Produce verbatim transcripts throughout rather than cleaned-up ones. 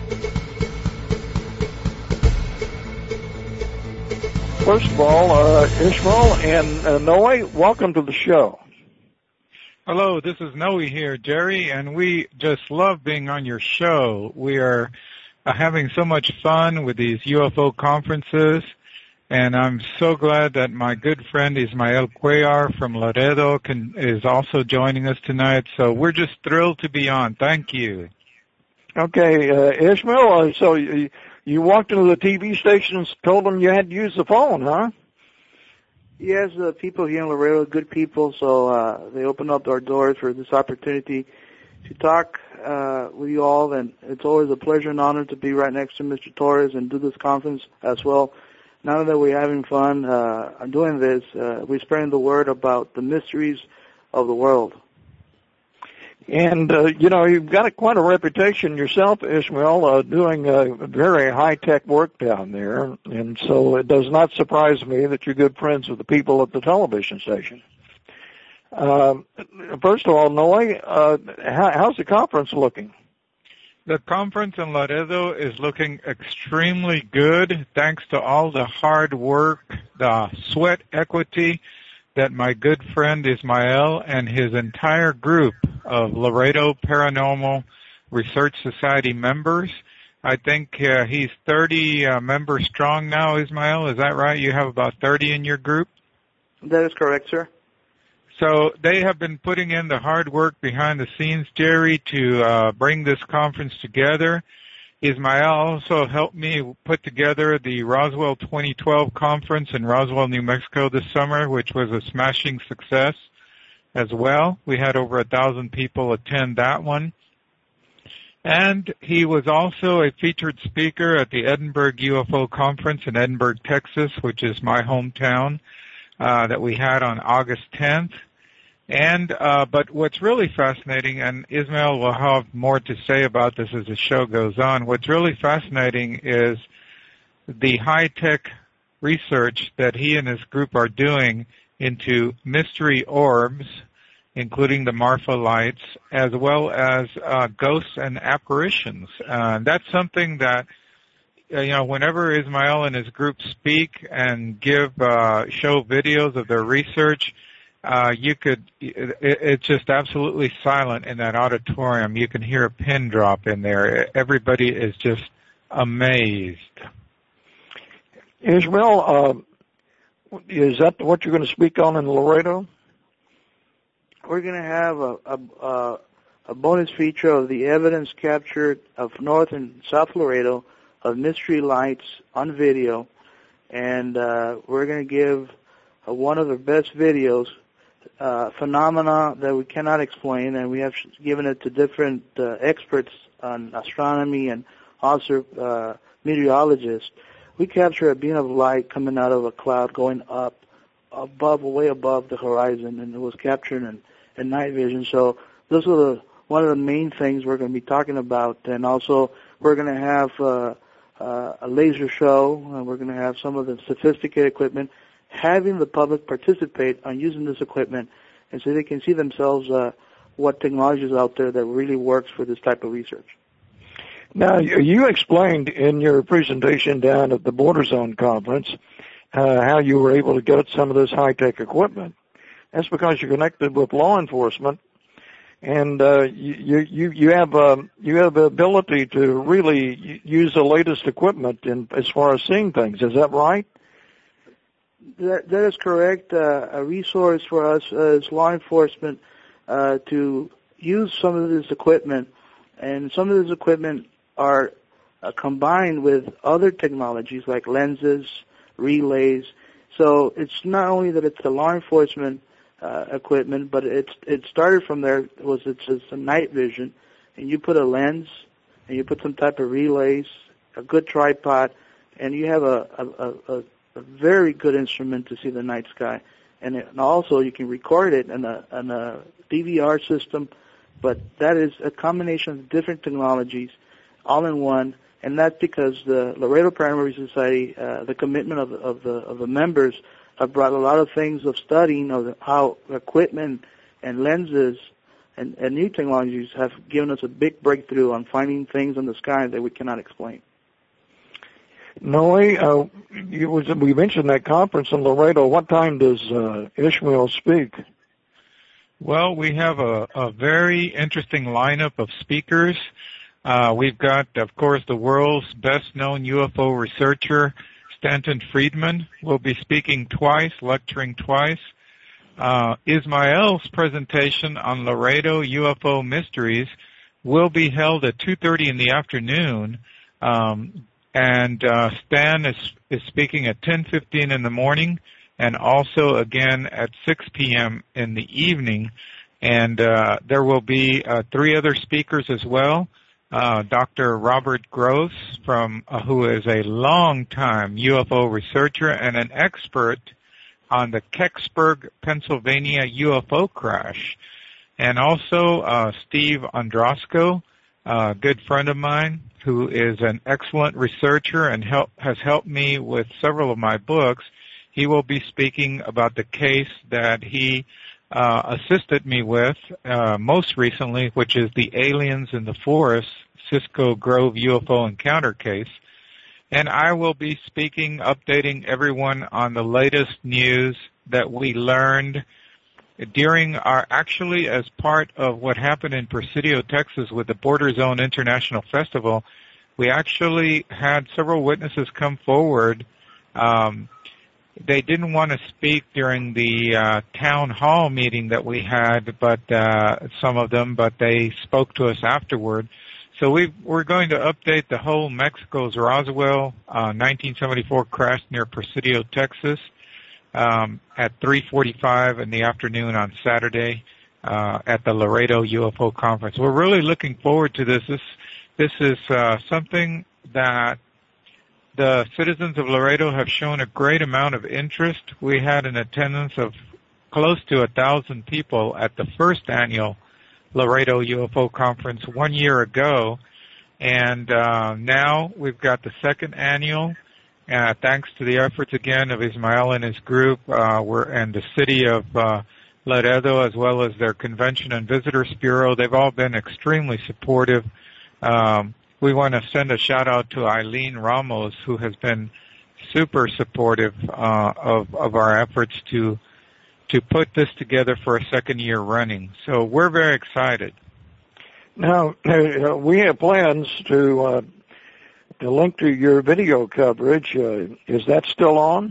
First of all, uh, Ishmael and uh, Noe, welcome to the show. Hello, this is Noe here, Jerry, and we just love being on your show. We are uh, having so much fun with these U F O conferences, and I'm so glad that my good friend Ismael Cuellar from Laredo can, is also joining us tonight. So we're just thrilled to be on. Thank you. Okay, uh, Ishmael, uh, so you, you walked into the T V stations, told them you had to use the phone, huh? Yes, the people here in Laredo are good people, so uh, they opened up our doors for this opportunity to talk uh, with you all, and it's always a pleasure and honor to be right next to Mister Torres and do this conference as well. Now that we're having fun uh, doing this, uh, we're spreading the word about the mysteries of the world. And, uh, you know, you've got a, quite a reputation yourself, Ishmael, uh, doing uh, very high-tech work down there. And so it does not surprise me that you're good friends with the people at the television station. Uh, first of all, Noe, uh, how, how's the conference looking? The conference in Laredo is looking extremely good, thanks to all the hard work, the sweat equity that my good friend Ismael and his entire group of Laredo Paranormal Research Society members. I think uh, he's thirty uh, members strong now, Ismael. Is that right? You have about thirty in your group? That is correct, sir. So they have been putting in the hard work behind the scenes, Jerry, to uh, bring this conference together. Ismael also helped me put together the Roswell twenty twelve conference in Roswell, New Mexico this summer, which was a smashing success as well. We had over a thousand people attend that one. And he was also a featured speaker at the Edinburgh U F O conference in Edinburgh, Texas, which is my hometown, uh, that we had on August tenth. And, uh, but what's really fascinating, and Ismael will have more to say about this as the show goes on, what's really fascinating is the high-tech research that he and his group are doing into mystery orbs, including the Marfa lights, as well as, uh, ghosts and apparitions. Uh, that's something that, uh, you know, whenever Ismael and his group speak and give, uh, show videos of their research, Uh, you could, it, it's just absolutely silent in that auditorium. You can hear a pin drop in there. Everybody is just amazed. Ishmael, uh, is that what you're going to speak on in Laredo? We're going to have a, a, a bonus feature of the evidence captured of North and South Laredo of mystery lights on video, and uh, we're going to give uh, one of the best videos, Uh, phenomena that we cannot explain, and we have given it to different uh, experts on astronomy and also uh, meteorologists. We capture a beam of light coming out of a cloud going up above, way above the horizon, and it was captured in, in night vision. So those are the, one of the main things we're going to be talking about, and also we're going to have uh, uh, a laser show, and we're going to have some of the sophisticated equipment, having the public participate on using this equipment, and so they can see themselves uh, what technology is out there that really works for this type of research. Now, you explained in your presentation down at the Border Zone Conference uh, how you were able to get some of this high-tech equipment. That's because you're connected with law enforcement, and uh, you you you have um, you have the ability to really use the latest equipment in as far as seeing things. Is that right? That, that is correct. Uh, a resource for us as law enforcement uh, to use some of this equipment, and some of this equipment are uh, combined with other technologies like lenses, relays. So it's not only that it's the law enforcement uh, equipment, but it's it started from there. It was it's, it's a night vision, and you put a lens, and you put some type of relays, a good tripod, and you have a a, a, a a very good instrument to see the night sky, and, it, and also you can record it in a, in a D V R system. But that is a combination of different technologies, all in one, and that's because the Laredo Paranormal Society, uh, the commitment of, of the of the members, have brought a lot of things of studying of how equipment and lenses and, and new technologies have given us a big breakthrough on finding things in the sky that we cannot explain. Noe, uh, you was, we mentioned that conference in Laredo. What time does uh, Ishmael speak? Well, we have a, a very interesting lineup of speakers. Uh, we've got, of course, the world's best-known U F O researcher, Stanton Friedman, will be speaking twice, lecturing twice. Uh, Ismael's presentation on Laredo U F O mysteries will be held at two thirty in the afternoon, um, and uh, Stan is, is speaking at ten fifteen in the morning, and also again at six p.m. in the evening. And uh, there will be uh, three other speakers as well. Uh, Doctor Robert Gross, from uh, who is a long-time U F O researcher and an expert on the Kecksburg, Pennsylvania U F O crash. And also uh, Steve Androsco, a good friend of mine, who is an excellent researcher and help, has helped me with several of my books. He will be speaking about the case that he uh, assisted me with uh, most recently, which is the aliens in the forest, Cisco Grove U F O encounter case. And I will be speaking, updating everyone on the latest news that we learned during our, actually as part of what happened in Presidio, Texas with the Border Zone International Festival. We actually had several witnesses come forward. Um, They didn't want to speak during the uh, town hall meeting that we had, but uh, some of them, but they spoke to us afterward. So we, we're going to update the whole Mexico's Roswell uh, nineteen seventy-four crash near Presidio, Texas, um, at three forty-five in the afternoon on Saturday uh, at the Laredo U F O conference. We're really looking forward to this. This, this is uh, something that the citizens of Laredo have shown a great amount of interest. We had an attendance of close to a thousand people at the first annual Laredo U F O conference one year ago, and uh, now we've got the second annual. Uh, thanks to the efforts again of Ismael and his group, uh, we're and the city of uh, Laredo, as well as their Convention and Visitors Bureau. They've all been extremely supportive. Um, We want to send a shout out to Eileen Ramos, who has been super supportive uh, of, of our efforts to to put this together for a second year running. So we're very excited. Now, uh, we have plans to uh, to link to your video coverage. Uh, is that still on?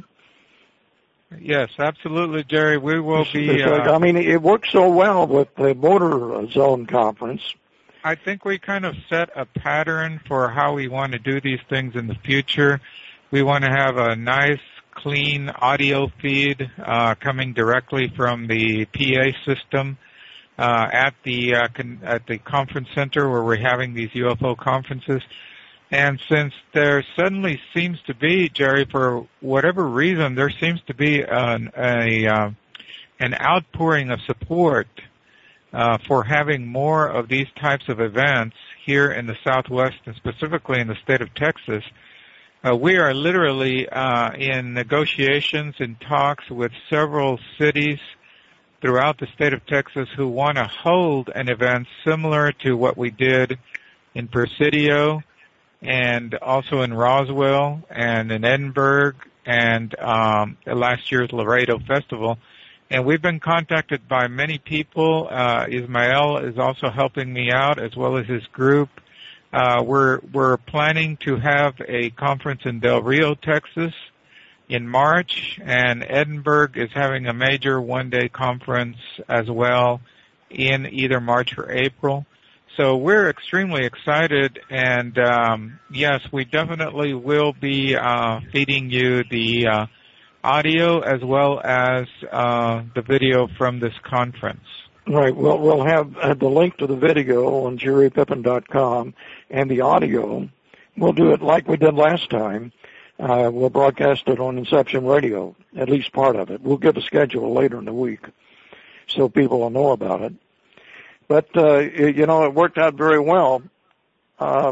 Yes, absolutely, Jerry. We will be. Uh, I mean, it works so well with the Border Zone Conference. I think we kind of set a pattern for how we want to do these things in the future. We want to have a nice, clean audio feed uh, coming directly from the P A system uh, at the uh, con- at the conference center where we're having these U F O conferences. And since there suddenly seems to be, Jerry, for whatever reason, there seems to be an, a uh, an outpouring of support Uh, for having more of these types of events here in the Southwest and specifically in the state of Texas. Uh, we are literally uh, in negotiations and talks with several cities throughout the state of Texas who want to hold an event similar to what we did in Presidio and also in Roswell and in Edinburgh and um, last year's Laredo Festival. And we've been contacted by many people. Uh, Ismael is also helping me out, as well as his group. Uh, we're we're planning to have a conference in Del Rio, Texas, in March, and Edinburgh is having a major one-day conference as well in either March or April. So we're extremely excited, and um, yes, we definitely will be uh, feeding you the uh, audio as well as uh, the video from this conference. Right. Well, we'll have uh, the link to the video on jerry pippin dot com and the audio. We'll do it like we did last time. Uh, we'll broadcast it on Inception Radio, at least part of it. We'll give a schedule later in the week so people will know about it. But, uh, you know, it worked out very well. Uh,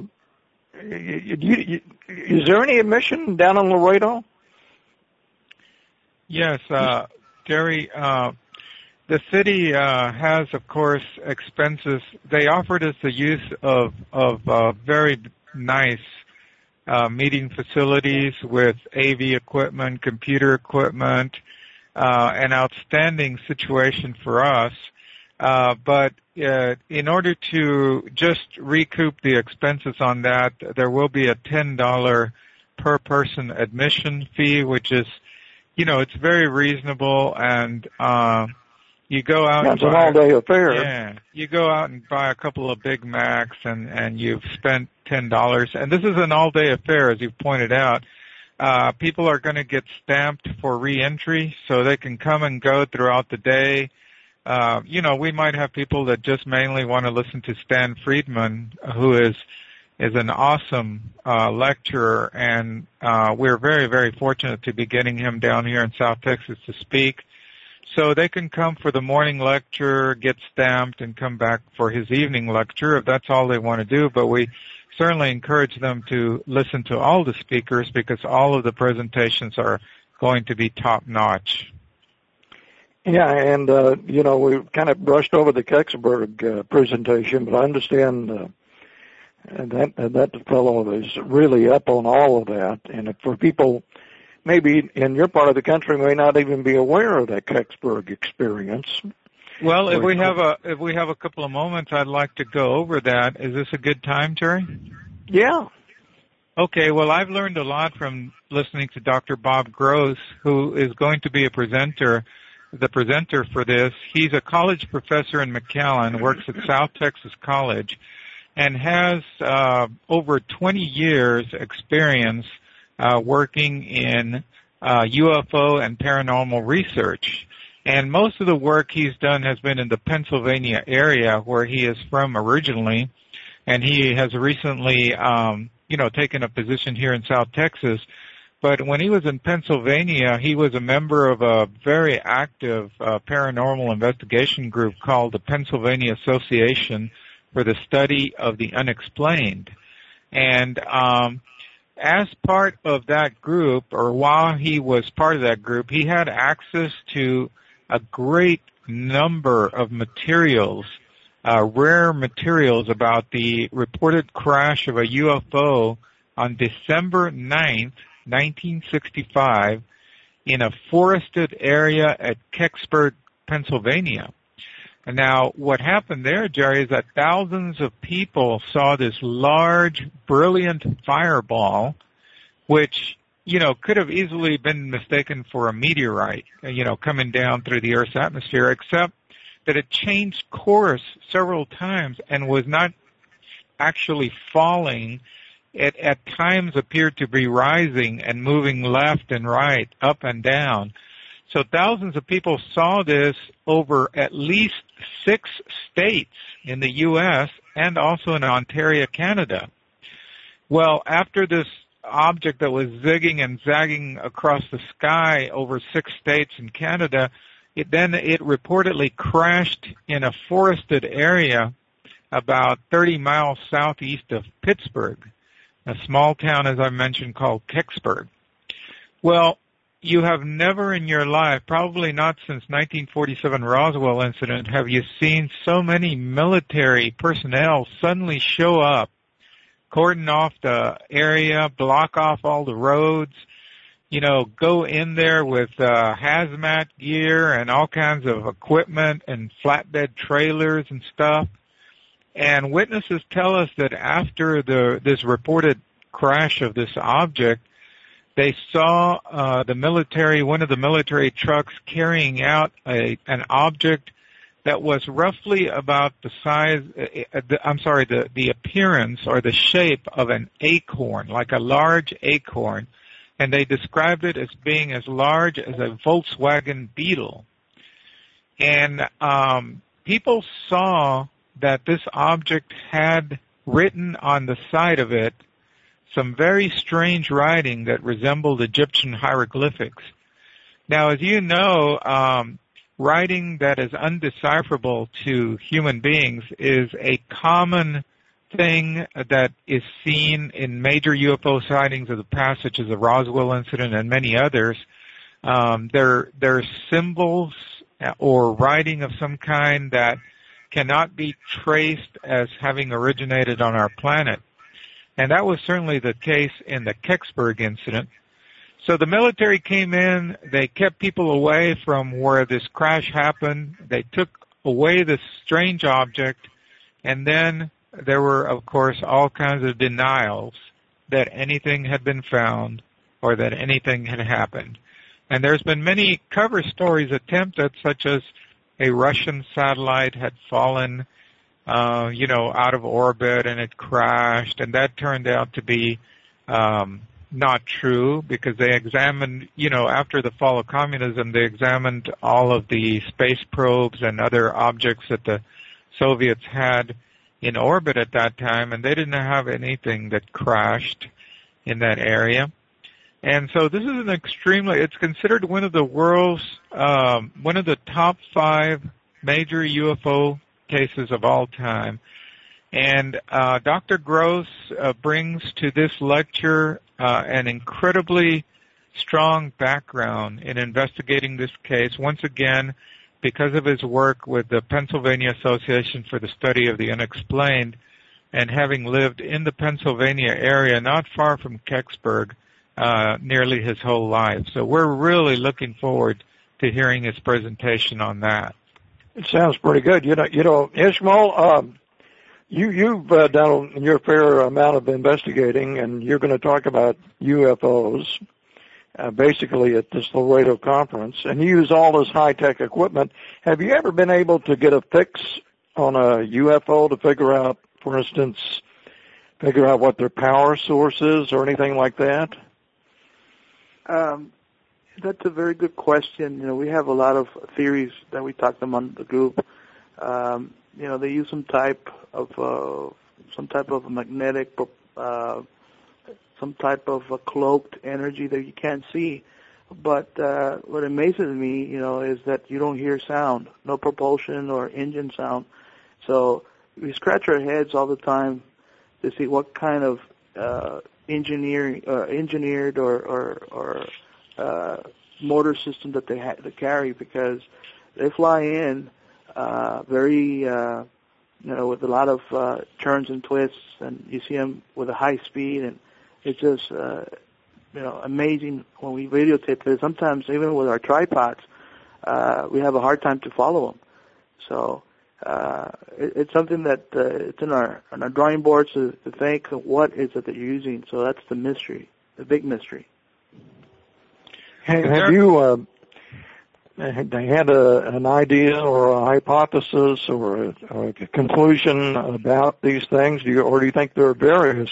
you, you, you, is there any admission down in Laredo? Yes, uh, Gary, uh, the city uh, has, of course, expenses. They offered us the use of of uh, very nice uh, meeting facilities with A V equipment, computer equipment, uh, an outstanding situation for us. Uh, but uh, in order to just recoup the expenses on that, there will be a ten dollars per person admission fee, which is, you know, it's very reasonable, and uh, you go out. That's and an buy, all-day affair. Yeah, you go out and buy a couple of Big Macs, and and you've spent ten dollars. And this is an all-day affair, as you've pointed out. Uh, people are going to get stamped for re-entry, so they can come and go throughout the day. Uh, you know, we might have people that just mainly want to listen to Stan Friedman, who is is an awesome uh, lecturer, and uh, we're very, very fortunate to be getting him down here in South Texas to speak. So they can come for the morning lecture, get stamped, and come back for his evening lecture if that's all they want to do. But we certainly encourage them to listen to all the speakers because all of the presentations are going to be top-notch. Yeah, and, uh, you know, we kind of brushed over the Kecksburg uh, presentation, but I understand uh, that that fellow is really up on all of that. And for people maybe in your part of the country may not even be aware of that Kecksburg experience. Well, if we have a if we have a couple of moments, I'd like to go over that. Is this a good time, Terry? Yeah. Okay, well, I've learned a lot from listening to Doctor Bob Gross, who is going to be a presenter, the presenter for this. He's a college professor in McAllen, works at South Texas College, and has uh, over twenty years experience uh, working in uh, U F O and paranormal research. And most of the work he's done has been in the Pennsylvania area where he is from originally, and he has recently, um, you know, taken a position here in South Texas. But when he was in Pennsylvania, he was a member of a very active uh, paranormal investigation group called the Pennsylvania Association for the Study of the Unexplained. And um, as part of that group, or while he was part of that group, he had access to a great number of materials, uh, rare materials about the reported crash of a U F O on December ninth, nineteen sixty-five, in a forested area at Kecksburg, Pennsylvania. And now what happened there, Jerry, is that thousands of people saw this large, brilliant fireball, which, you know, could have easily been mistaken for a meteorite, you know, coming down through the Earth's atmosphere, except that it changed course several times and was not actually falling. It at times appeared to be rising and moving left and right, up and down. So thousands of people saw this over at least six states in the U S and also in Ontario, Canada. Well, after this object that was zigging and zagging across the sky over six states in Canada, it then it reportedly crashed in a forested area about thirty miles southeast of Pittsburgh, a small town, as I mentioned, called Kecksburg. Well, you have never in your life, probably not since nineteen forty-seven Roswell incident, have you seen so many military personnel suddenly show up, cordon off the area, block off all the roads, you know, go in there with uh, hazmat gear and all kinds of equipment and flatbed trailers and stuff. And witnesses tell us that after the this reported crash of this object, they saw uh, the military, one of the military trucks carrying out a an object that was roughly about the size, uh, the, I'm sorry, the, the appearance or the shape of an acorn, like a large acorn. And they described it as being as large as a Volkswagen Beetle. And um, people saw that this object had written on the side of it some very strange writing that resembled Egyptian hieroglyphics. Now, as you know, um, writing that is undecipherable to human beings is a common thing that is seen in major U F O sightings of the past, such as the Roswell incident and many others. Um, there, there are symbols or writing of some kind that cannot be traced as having originated on our planet. And that was certainly the case in the Kecksburg incident. So the military came in, they kept people away from where this crash happened, they took away this strange object, and then there were, of course, all kinds of denials that anything had been found or that anything had happened. And there's been many cover stories attempted, such as a Russian satellite had fallen, uh, you know, out of orbit and it crashed, and that turned out to be um, not true because they examined, you know, after the fall of communism, they examined all of the space probes and other objects that the Soviets had in orbit at that time, and they didn't have anything that crashed in that area. And so this is an extremely, it's considered one of the world's, um, one of the top five major U F O cases of all time. And uh, Doctor Gross uh, brings to this lecture uh, an incredibly strong background in investigating this case, once again, because of his work with the Pennsylvania Association for the Study of the Unexplained, and having lived in the Pennsylvania area not far from Kecksburg uh, nearly his whole life. So we're really looking forward to hearing his presentation on that. It sounds pretty good. You know, you know, Ishmael, um, you, you've uh, done your fair amount of investigating, and you're going to talk about U F Os, uh, basically at this Laredo conference, and you use all this high-tech equipment. Have you ever been able to get a fix on a U F O to figure out, for instance, figure out what their power source is or anything like that? Um, that's a very good question. You know, we have a lot of theories that we talked among the group. Um, you know, they use some type of uh, some type of magnetic, uh, some type of a cloaked energy that you can't see. But uh, what amazes me, you know, is that you don't hear sound, no propulsion or engine sound. So we scratch our heads all the time to see what kind of uh, engineering, uh, engineered or or, or uh, motor system that they ha- they carry, because they fly in uh, very, uh, you know, with a lot of uh, turns and twists, and you see them with a high speed, and it's just, uh, you know, amazing when we videotape it. Sometimes even with our tripods, uh, we have a hard time to follow them. So uh, it, it's something that uh, it's in our on our drawing boards to, to think of what is it that you're using. So that's the mystery, the big mystery. Hey, have you uh, had a, an idea or a hypothesis or a, or a conclusion about these things? Do you, or do you think there are various,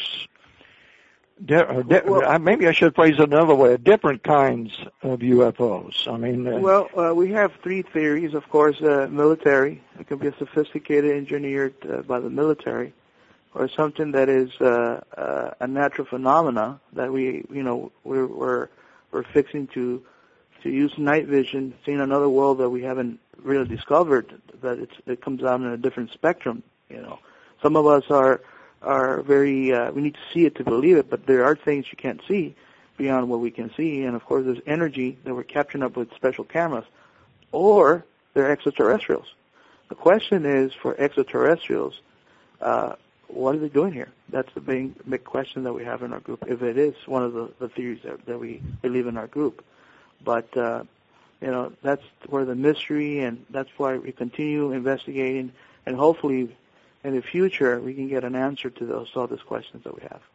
di- di- well, maybe I should phrase it another way, different kinds of U F Os? I mean, uh, well, uh, we have three theories, of course. Uh, military, it can be a sophisticated engineered uh, by the military, or something that is uh, uh, a natural phenomena that we, you know, we're, we're we're fixing to to use night vision, seeing another world that we haven't really discovered, that it's, it comes out in a different spectrum. You know, some of us are are very uh, we need to see it to believe it, but there are things you can't see beyond what we can see, and of course there's energy that we're capturing up with special cameras, or they're extraterrestrials. The question is, for extraterrestrials, uh, what are they doing here? That's the big, big question that we have in our group, if it is one of the, the theories that, that we believe in our group. But, uh, you know, that's where the mystery, and that's why we continue investigating, and hopefully in the future we can get an answer to those all these questions that we have.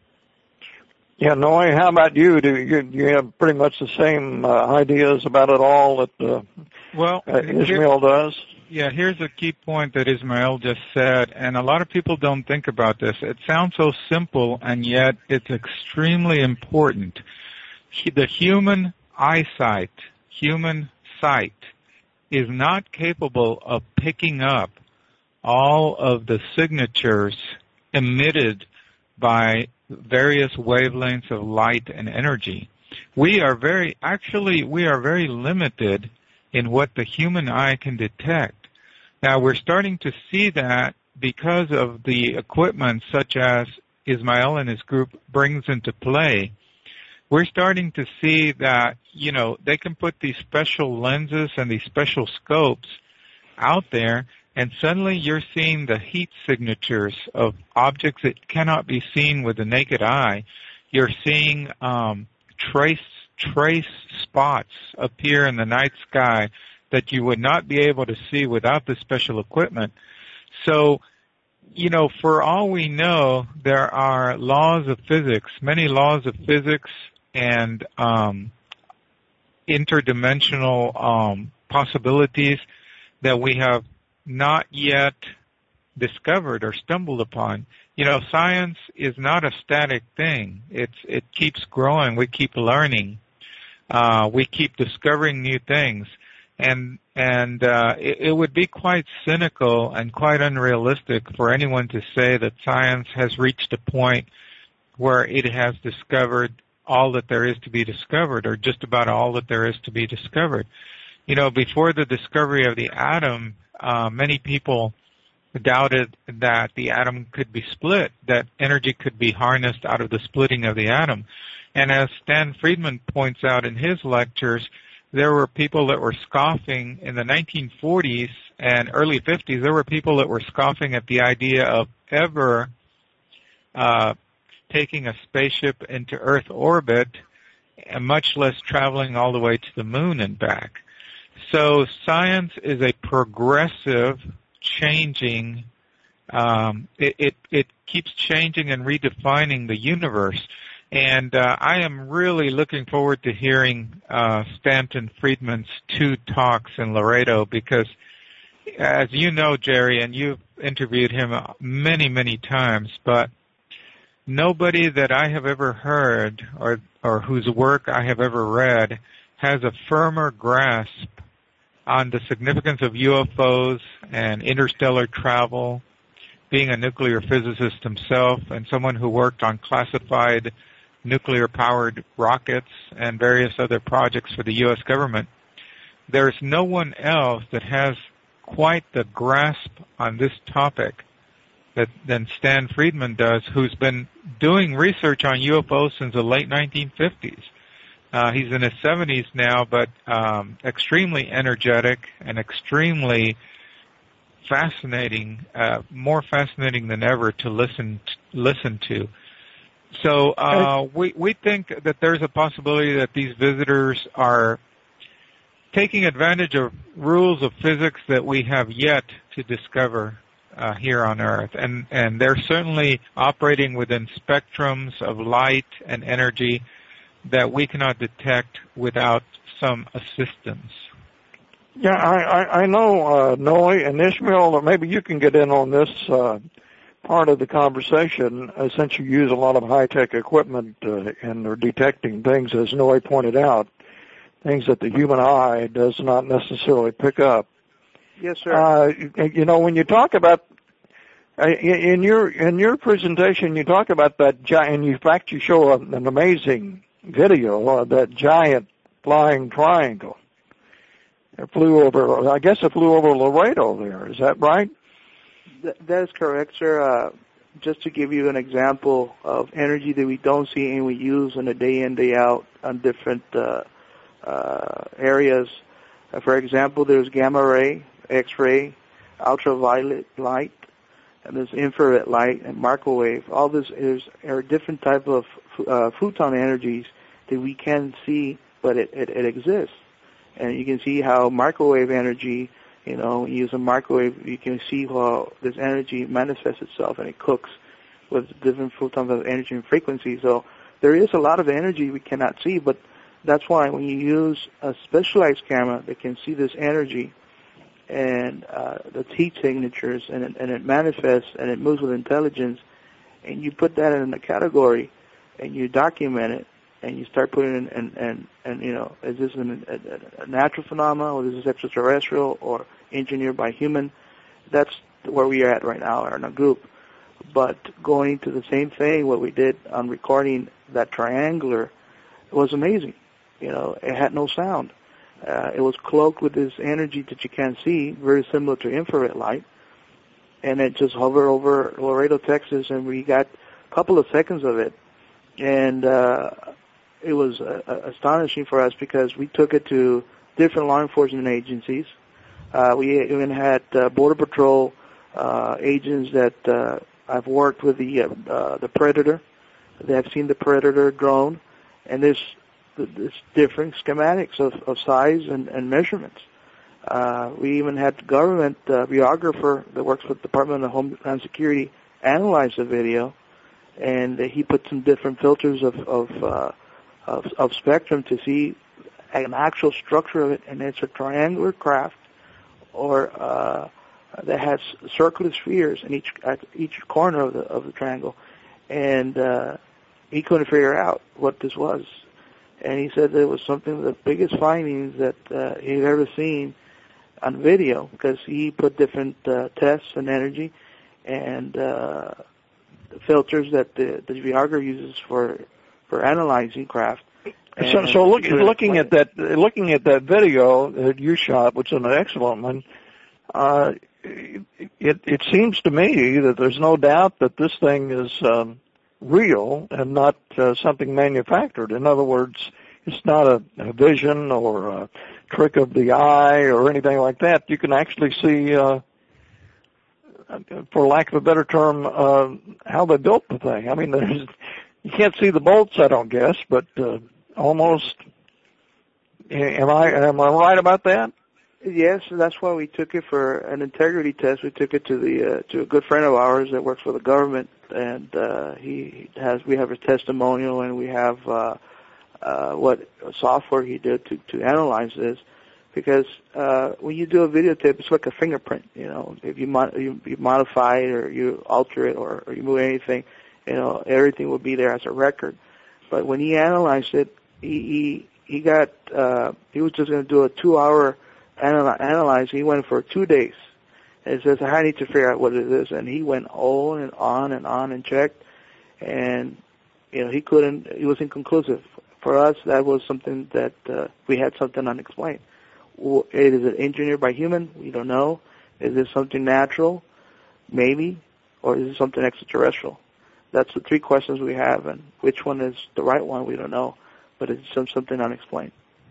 Yeah, Noe, how about you? Do you, you have pretty much the same uh, ideas about it all that uh, well, uh, Ishmael does? Yeah, here's a key point that Ismael just said, and a lot of people don't think about this. It sounds so simple, and yet it's extremely important. The human eyesight, human sight, is not capable of picking up all of the signatures emitted by various wavelengths of light and energy. We are very, actually, we are very limited in what the human eye can detect. Now, we're starting to see that because of the equipment such as Ismael and his group brings into play. we're starting to see that, you know, they can put these special lenses and these special scopes out there, and suddenly you're seeing the heat signatures of objects that cannot be seen with the naked eye. You're seeing um, trace trace spots appear in the night sky that you would not be able to see without the special equipment. So, you know, for all we know, there are laws of physics, many laws of physics and um, interdimensional um, possibilities that we have not yet discovered or stumbled upon. You know, science is not a static thing. It's it keeps growing. We keep learning. Uh, we keep discovering new things, and and uh, it, it would be quite cynical and quite unrealistic for anyone to say that science has reached a point where it has discovered all that there is to be discovered, or just about all that there is to be discovered. You know, before the discovery of the atom, uh, many people doubted that the atom could be split, that energy could be harnessed out of the splitting of the atom. And as Stan Friedman points out in his lectures, there were people that were scoffing in the nineteen forties and early fifties. There were people that were scoffing at the idea of ever uh, taking a spaceship into Earth orbit, and much less traveling all the way to the moon and back. So science is a progressive, changing, um, it, it, it keeps changing and redefining the universe. And uh, I am really looking forward to hearing uh, Stanton Friedman's two talks in Laredo, because as you know, Jerry, and you've interviewed him many, many times, but nobody that I have ever heard or, or whose work I have ever read has a firmer grasp on the significance of U F Os and interstellar travel, being a nuclear physicist himself and someone who worked on classified nuclear-powered rockets and various other projects for the U S government. There's no one else that has quite the grasp on this topic that than Stan Friedman does, who's been doing research on U F Os since the late nineteen fifties. Uh, he's in his seventies now, but um, extremely energetic and extremely fascinating, uh, more fascinating than ever to listen to, listen to. So uh, we we think that there's a possibility that these visitors are taking advantage of rules of physics that we have yet to discover uh, here on Earth, and and they're certainly operating within spectrums of light and energy that we cannot detect without some assistance. Yeah, I, I, I know, uh, Noe and Ishmael, or maybe you can get in on this uh, part of the conversation, uh, since you use a lot of high-tech equipment uh, and are detecting things, as Noe pointed out, things that the human eye does not necessarily pick up. Yes, sir. Uh, you know, when you talk about uh, in your in your presentation, you talk about that giant. In fact, you show an amazing video of that giant flying triangle. It flew over. I guess it flew over Laredo. There is that right? Th- that is correct, sir. Uh, just to give you an example of energy that we don't see and we use on a day in, day out on different uh, uh, areas. Uh, for example, there's gamma ray, X-ray, ultraviolet light, and there's infrared light and microwave. All this is are different type of uh, photon energies that we can see, but it, it, it exists. And you can see how microwave energy, you know, when you use a microwave, you can see how this energy manifests itself and it cooks with different photons of energy and frequency. So there is a lot of energy we cannot see, but that's why when you use a specialized camera that can see this energy and uh, the heat signatures, and it, and it manifests and it moves with intelligence, and you put that in a category and you document it, and you start putting in, and, and, and you know, is this an, a, a natural phenomenon, or is this extraterrestrial, or engineered by human? That's where we are at right now in our group. But going to the same thing, what we did on recording that triangular, it was amazing. You know, it had no sound. Uh, it was cloaked with this energy that you can't see, very similar to infrared light. And it just hovered over Laredo, Texas, and we got a couple of seconds of it. And uh, it was uh, astonishing for us because we took it to different law enforcement agencies. Uh, we even had uh, Border Patrol uh, agents that uh, I've worked with the uh, uh, the Predator. They have seen the Predator drone, and there's there's different schematics of, of size and, and measurements. Uh, we even had the government uh, videographer that works with the Department of Homeland Security analyze the video, and he put some different filters of of, uh, of of spectrum to see an actual structure of it, and it's a triangular craft, or uh, that has circular spheres in each at each corner of the of the triangle, and uh, he couldn't figure out what this was, and he said that it was something of the biggest findings that uh, he'd ever seen on video, because he put different uh, tests and energy and uh, filters that the, the videographer uses for for analyzing craft. So, so look, looking at that, looking at that video that you shot, which is an excellent one, uh, it it seems to me that there's no doubt that this thing is um, real and not uh, something manufactured. In other words, it's not a, a vision or a trick of the eye or anything like that. You can actually see, uh, for lack of a better term, uh, how they built the thing. I mean, there's, you can't see the bolts, I don't guess, but uh, almost. Am I am I right about that? Yes, that's why we took it for an integrity test. We took it to the uh, to a good friend of ours that works for the government, and uh, he has. We have his testimonial, and we have uh, uh, what software he did to to analyze this. Because uh, when you do a videotape, it's like a fingerprint. You know, if you mod- you, you modify it or you alter it or, or you move anything, you know, everything will be there as a record. But when he analyzed it, he he, he got uh, he was just going to do a two-hour Anal- analyze. He went for two days. And he says, I need to figure out what it is. And he went on and on and on and checked. And, you know, he couldn't, he was inconclusive. For us, that was something that uh, we had something unexplained. Is it engineered by human? We don't know. Is it something natural? Maybe. Or is it something extraterrestrial? That's the three questions we have. And which one is the right one, we don't know. But it's some, something unexplained.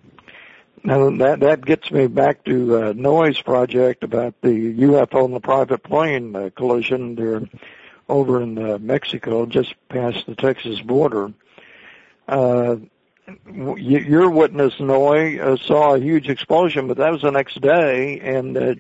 Now, that that gets me back to uh, Noy's project about the U F O and the private plane uh, collision there over in uh, Mexico, just past the Texas border. Uh, your witness, Noy, uh, saw a huge explosion, but that was the next day, and uh,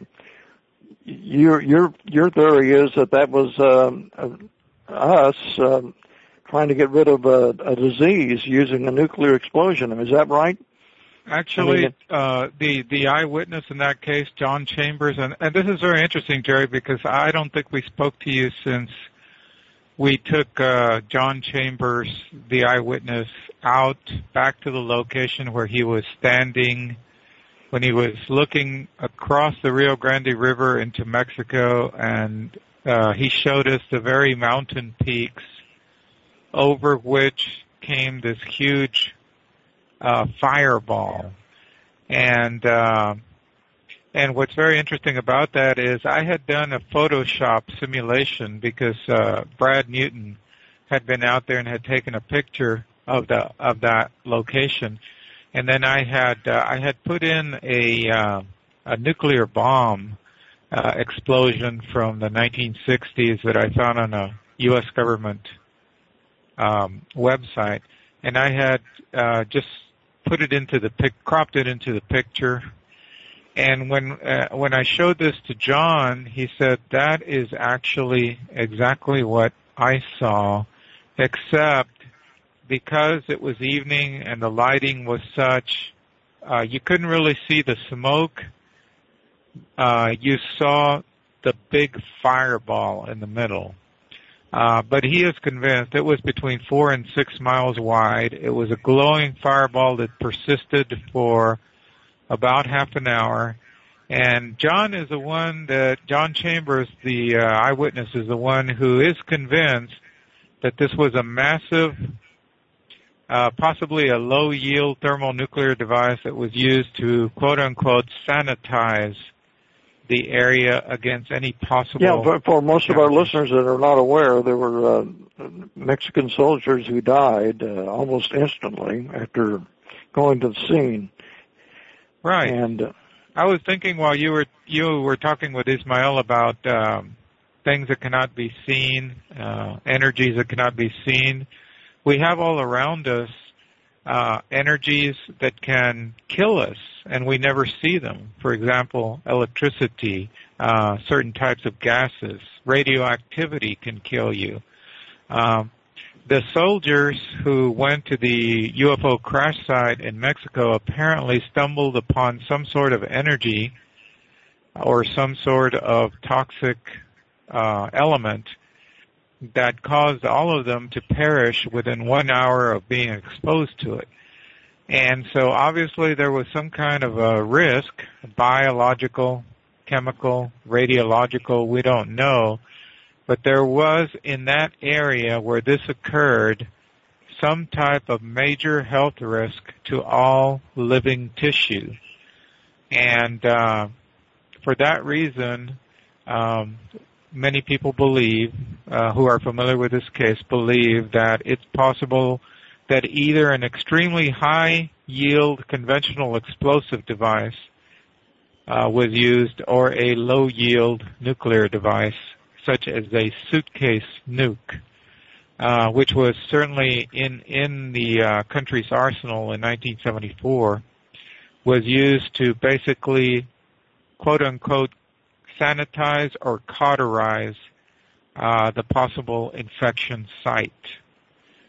your your your theory is that that was um, uh, us uh, trying to get rid of a, a disease using a nuclear explosion. Is that right? Actually, uh, the, the eyewitness in that case, John Chambers, and, and this is very interesting, Jerry, because I don't think we spoke to you since we took uh, John Chambers, the eyewitness, out back to the location where he was standing when he was looking across the Rio Grande River into Mexico, and uh, he showed us the very mountain peaks over which came this huge Uh, fireball. And uh, and what's very interesting about that is I had done a Photoshop simulation because uh, Brad Newton had been out there and had taken a picture of the of that location, and then I had uh, I had put in a uh, a nuclear bomb uh, explosion from the nineteen sixties that I found on a U S government um, website, and I had uh, just put it into the pic, cropped it into the picture, and when uh, when I showed this to John, he said that is actually exactly what I saw, except because it was evening and the lighting was such, uh, you couldn't really see the smoke. Uh, you saw the big fireball in the middle. Uh, but he is convinced it was between four and six miles wide. It was a glowing fireball that persisted for about half an hour. And John is the one that, John Chambers, the uh, eyewitness, is the one who is convinced that this was a massive, uh, possibly a low-yield thermonuclear device that was used to, quote-unquote, sanitize the area against any possible... Yeah, for, for most of our listeners that are not aware, there were uh, Mexican soldiers who died uh, almost instantly after going to the scene. Right. And uh, I was thinking while you were you were talking with Ismael about um, things that cannot be seen, uh, energies that cannot be seen. We have all around us uh, energies that can kill us, and we never see them. For example, electricity, uh, certain types of gases, radioactivity can kill you. Um, the soldiers who went to the U F O crash site in Mexico apparently stumbled upon some sort of energy or some sort of toxic uh, element that caused all of them to perish within one hour of being exposed to it. And so obviously there was some kind of a risk, biological, chemical, radiological, we don't know. But there was in that area where this occurred some type of major health risk to all living tissue. And uh, for that reason, um, many people believe, uh, who are familiar with this case, believe that it's possible that either an extremely high-yield conventional explosive device uh, was used or a low-yield nuclear device, such as a suitcase nuke, uh, which was certainly in, in the uh, country's arsenal in nineteen seventy-four, was used to basically, quote-unquote, sanitize or cauterize uh, the possible infection site.